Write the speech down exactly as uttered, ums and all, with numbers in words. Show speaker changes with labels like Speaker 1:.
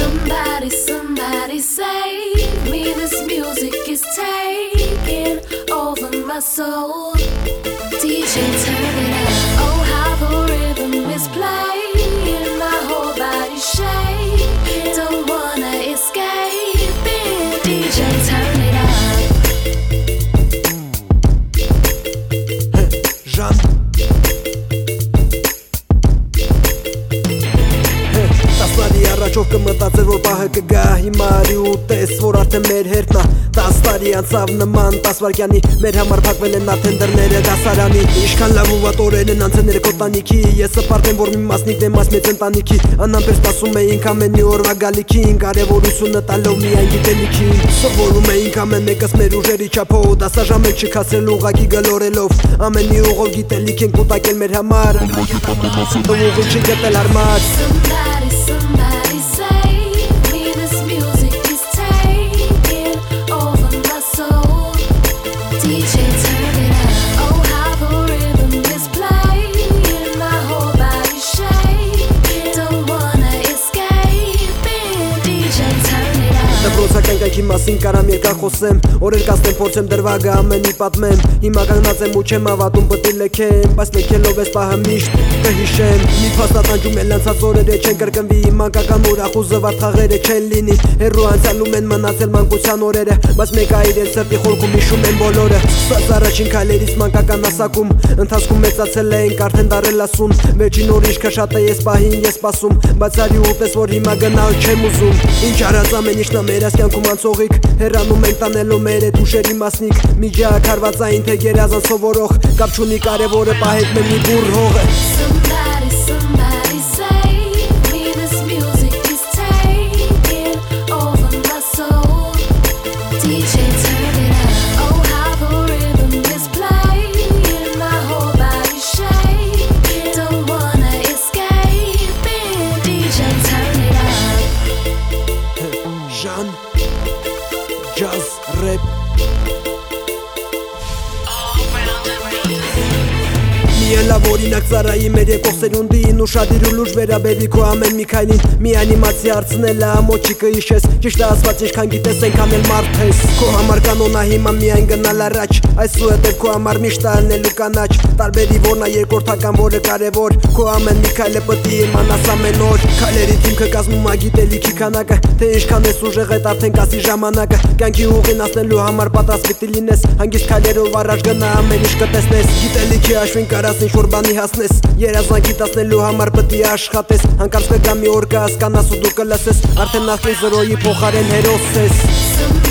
Speaker 1: Somebody, somebody save me. This music is taking over my soul. D J, turn it up. Oh, how the rhythm is playing. My whole body shaking. Don't wanna escape it. D J, turn it up.
Speaker 2: Jean. Տասնարի առաջով կմտածեր որ պահը կգա հիմա արի ու տես որ արդեն մեր հերթն ա տաս տարի անցավ նման տաս վայրկյանի մեր համար փակվել են արդեն դռները դասարանի ինչքան լավ ու վատ օրեր են անցել ներքո տանիքի ես սպարտ եմ որ մի մասնիկ դեմ այս մեծ ընտանիքի անամբեր սպասում էինք ամենի օրվա գալիքին կարևորությունը տալով միայն գիտելիքին սովորում էինք ամեն մեկս մեր ուժերի չափով դասաժամեր չքասրել ուղակի գլորելով ամենի ուղով գիտելիք ենք կուտակել մեր համար ուղղը չգտել հարմար
Speaker 1: Somebody save me. This music is taking over my soul. D J, turn it up. Oh, how the rhythm is playing. My whole body shaking. Don't wanna escape it. D J, turn it up.
Speaker 2: Դպրոցական կայքի մասին կարամ երկար խոսեմ օրեր կասնեմ փորձեմ դրվագը ամենի պատմեմ հիմա կանգնած եմ ու չեմ հավատում պտի լեքեմ բայց լեքելով ես պահը միշտ կհիշեմ մի փաստատանջում էլ անցած օրերը չեն կրկնվի մանկական ուրախ ու զվարթ խաղերը չեն լինի հեռու անցյալում են մնացել մանկության օրերը բայց մեկ ա իրեն սրտի խորքում հիշում են բոլորը սկսած առաջին քայլերից մանկական ասակում ընթացքում մեծացել ենք արդեն դարել ասուն վերջին օր իշքը շատ է ես պահին ես սպասում բայց արի ու պես որ հիմա գնալ չեմ ուզում ինչ արած ամեն ինչն ա մեր այս կյանքում անցողիկ հեռանում ենք տանելով մեր այդ ուշերի մասնիկ միջակ հարվածային թե գերազան սովորող կապ չունի կարևորը պահեք մեր մի բուռ հողը
Speaker 1: Somebody, somebody save me. This music is taking over my soul. D J, turn it up. Oh, how the rhythm is playing. My whole body shaking. Don't wanna escape it. D J, turn it up.
Speaker 2: Jean Jazz Rap Միելավ օրինակ ծարայի մեր եկող սերունդին ուշադիր ու լուրջ վերաբերվի քո ամեն մի քայլին մի անիմացիա հարցնելը ամոչի կհիշես ճիշտ ասված ինչքան գիտես այնքան էլ մարդ ես քո համար կանոնա հիմա միայն գնալ առաջ այսուհետև քո համար միշտ անելու կանաչ տարբերի որնա երկրորդական որը կարևոր քո ամեն մի քայլը պտի իմանաս ամեն օր քայլերի թիմքը կազմում ա գիտելիքի քանակը թե ինչքան ես ուժեղ այդ արդեն կասի ժամանակը կյանքի ուղին հասնելու համար պատրաստ պիտի լինես հանգիստ քայլերով առաջ գնա ամեն ինչ կտեսնես գիտելիքի հաշվին կարաս ինչ-որ բանի հասնես երազանքի տասնելու համար պտի աշխատես հանկարծ կգա մի օր կհասկանաս ու դու կլսես արդեն նախքին զրոյի փոխարեն հերոս ես